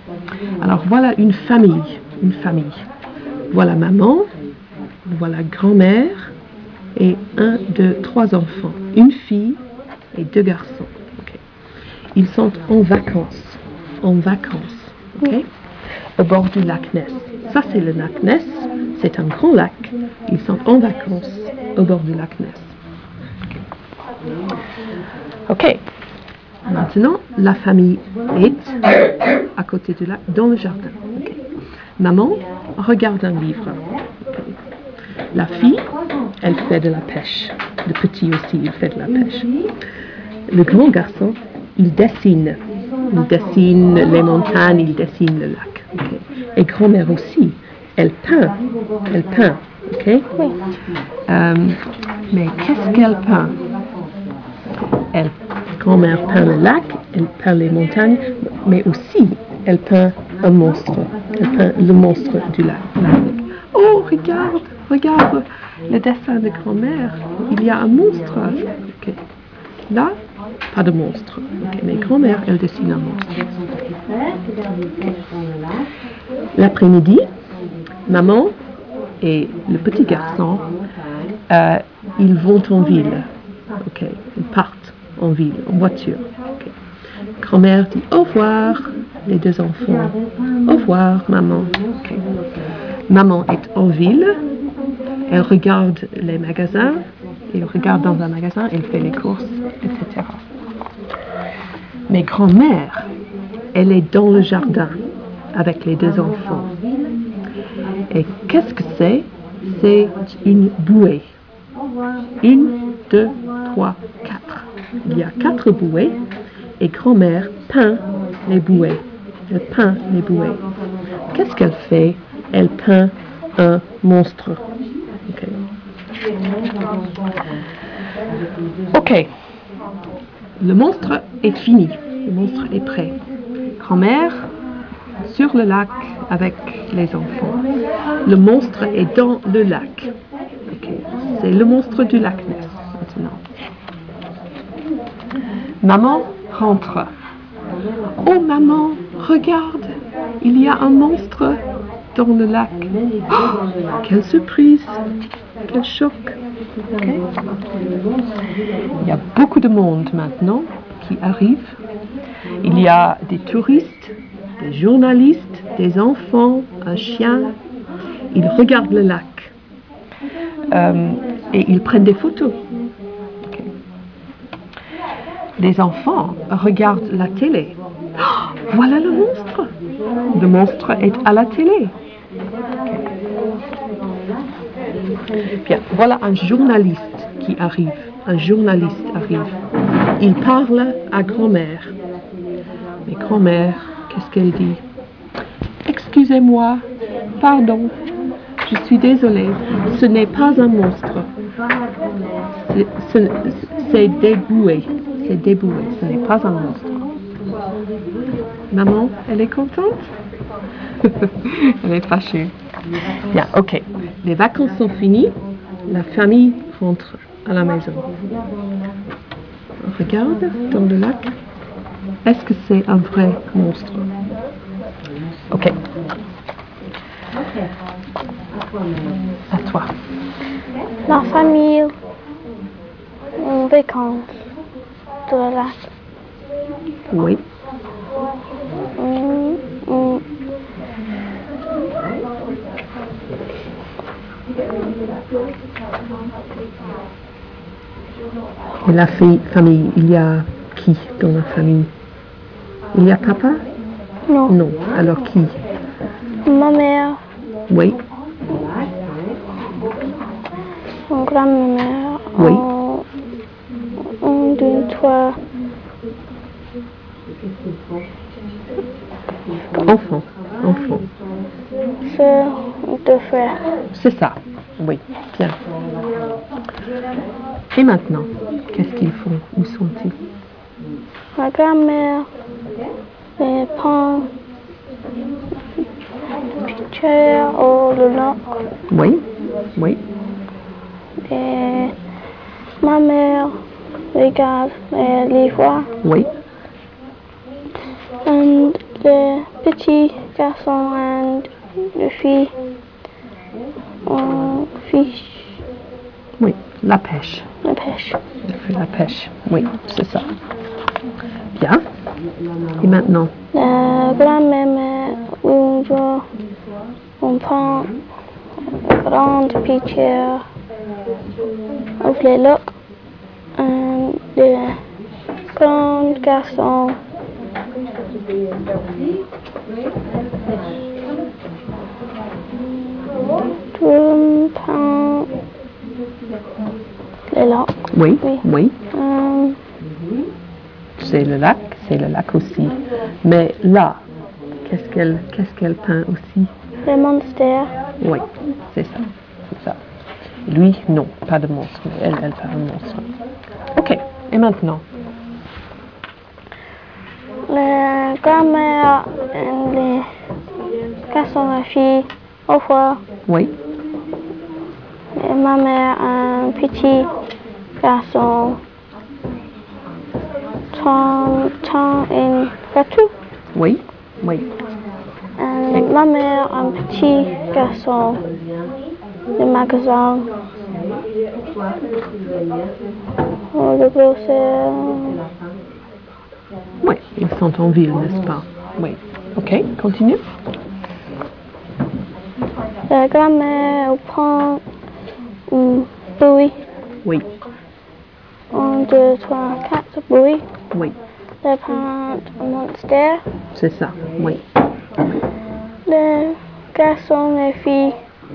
Alors voilà une famille. Voilà maman, voilà grand-mère et 1, 2, 3 enfants. Une fille et 2 garçons. Okay. Ils sont en vacances. Okay, au bord du lac Ness. Ça, c'est le lac Ness. C'est un grand lac. Ils sont en vacances au bord du lac Ness. Ok. Maintenant, la famille est à côté du lac, dans le jardin. Okay. Maman regarde un livre. Okay. La fille, elle fait de la pêche. Le petit aussi, il fait de la pêche. Le grand garçon, il dessine. Il dessine les montagnes, il dessine le lac. Okay. Et grand-mère aussi, elle peint. Okay? Mais qu'est-ce qu'elle peint? Grand-mère peint le lac, elle peint les montagnes, mais aussi elle peint un monstre. Elle peint le monstre du lac. Oh, regarde le dessin de grand-mère. Il y a un monstre. Okay. Là, pas de monstre. Okay. Mais grand-mère, elle dessine un monstre. Okay. L'après-midi, maman et le petit garçon, ils vont en ville. Okay. Ils partent en ville, en voiture. Okay. Grand-mère dit au revoir, les 2 enfants. Au revoir, maman. Okay. Maman est en ville, elle regarde les magasins, elle regarde dans un magasin, elle fait les courses, etc. Mais grand-mère, elle est dans le jardin avec les 2 enfants. Et qu'est-ce que c'est? C'est une bouée. 1, 2, 3, 4. Il y a 4 bouées et grand-mère peint les bouées. Elle peint les bouées. Qu'est-ce qu'elle fait? Elle peint un monstre. Ok. Le monstre est fini. Le monstre est prêt. Grand-mère sur le lac avec les enfants. Le monstre est dans le lac. Okay. C'est le monstre du lac Ness maintenant. Maman rentre. Oh maman, regarde, il y a un monstre dans le lac. Oh, quelle surprise, quel choc. Okay. Il y a beaucoup de monde maintenant qui arrive. Il y a des touristes, des journalistes, des enfants, un chien. Ils regardent le lac et ils prennent des photos. Okay. Les enfants regardent la télé. Oh, voilà le monstre. Le monstre est à la télé. Okay. Bien, voilà un journaliste qui arrive. Il parle à grand-mère. Mais grand-mère, qu'est-ce qu'elle dit? Excusez-moi, pardon, je suis désolée, ce n'est pas un monstre. C'est des bouées. Ce n'est pas un monstre. Maman, elle est contente? Elle est fâchée. Bien, ok. Les vacances sont finies. La famille rentre à la maison. On regarde dans le lac. Est-ce que c'est un vrai monstre? Ok. À toi. La famille en vacances de la lac. Oui. Et la famille, il y a qui dans la famille? Il y a papa? Non. Non. Alors qui? Ma mère. Oui. Mon grand-mère. Oui. 1, 2, 3. Enfant. Sœur, 2 frères. C'est ça. Oui. Bien. Et maintenant, qu'est-ce qu'ils font? Où sont-ils? Ma grand-mère, mes parents, picture au lac. Oui. Et ma mère regarde les livres. Oui. Et Le petit garçon et la fille on fiche Oui, la pêche. la pêche. Il fait la pêche. Oui, c'est ça. Bien. Et maintenant? La grand-mère un jour, on prend une grande pitié, ouvre les locks, et le grand garçon prend les locks. Oui, Oui. oui. C'est le lac aussi. Mais là, qu'est-ce qu'elle peint aussi? Le monstre. Oui, c'est ça. C'est ça. Lui, non, pas de monstre. Elle peint un monstre. Ok. Et maintenant? La grand-mère et les garçons et la fille, au revoir. Oui. Et ma mère, un petit garçon, tend une voiture. Oui, oui. Et ma mère, un petit garçon, le magasin. Oh, le gros, c'est... Oui, ils sont en ville, n'est-ce pas? Oui. Ok, continue. La grand-mère prend une bouée. Oui, 1, 2, 3, 4 bouées. oui, Le prend un monstre. c'est ça. Oui. Le garçon et fille.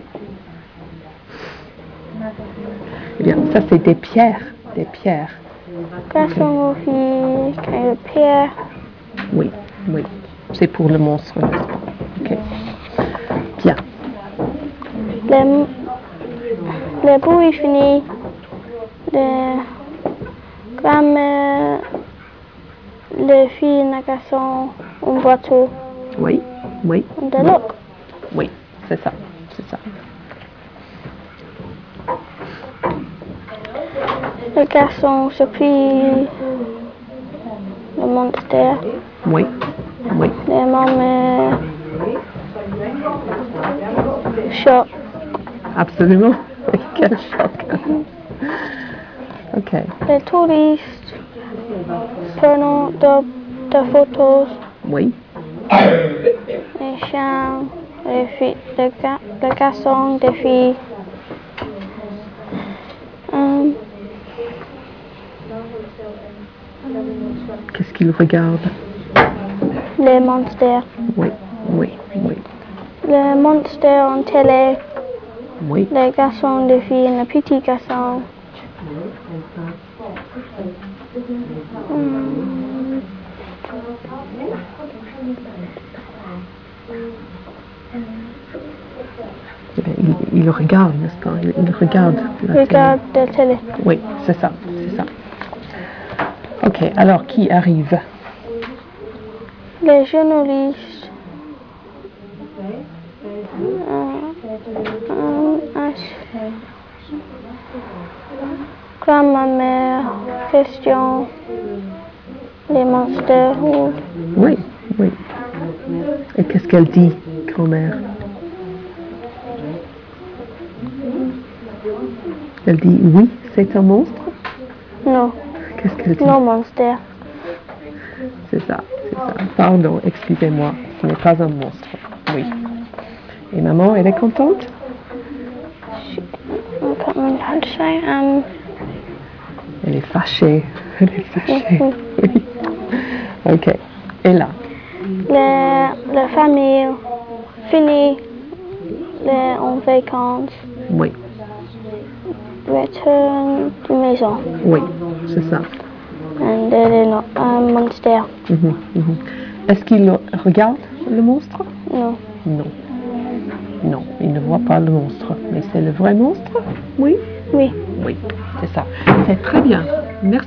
Eh bien, ça c'est des pierres. Des pierres. Garçon et fille, qui a pierre. Oui, oui. C'est pour le monstre, n'est-ce pas? Ok. Bien. Le bouée fini. Le grand-mère, les filles et les garçons, une voiture. Oui, oui. De look. Oui, c'est ça. C'est ça. Le garçon se prie le monstre. Oui, oui. Les mamans choc. Absolument. Quel choc. Ok. Les touristes prenant de photos. Oui. Les chiens, les filles, les garçons, les filles. Qu'est-ce qu'il regarde? Les monstres. Oui, oui, oui. Les monstres en télé. Oui. Les garçons, les filles, les petits garçons. Il regarde, n'est-ce pas? Il regarde la Regarde la télé. Oui, c'est ça, c'est ça. Ok, alors qui arrive? Les journalistes. Grand-mère, question, les monstres. Oui, oui. Et qu'est-ce qu'elle dit, grand-mère? Elle dit oui, c'est un monstre? Non. Qu'est-ce qu'elle dit? Non, monstre. C'est ça, c'est ça. Pardon, excusez-moi, ce n'est pas un monstre. Oui. Et maman, elle est contente? Elle est fâchée. Elle est fâchée. Oui. Ok. Et là? La famille finit en vacances. Oui. Retourne de maison. Oui, c'est ça. And there is un monstre. Est-ce qu'il regarde le monstre? Non. Non. Non, il ne voit pas le monstre. Mais c'est le vrai monstre? Oui? Oui. Oui, c'est ça. C'est très bien. Merci.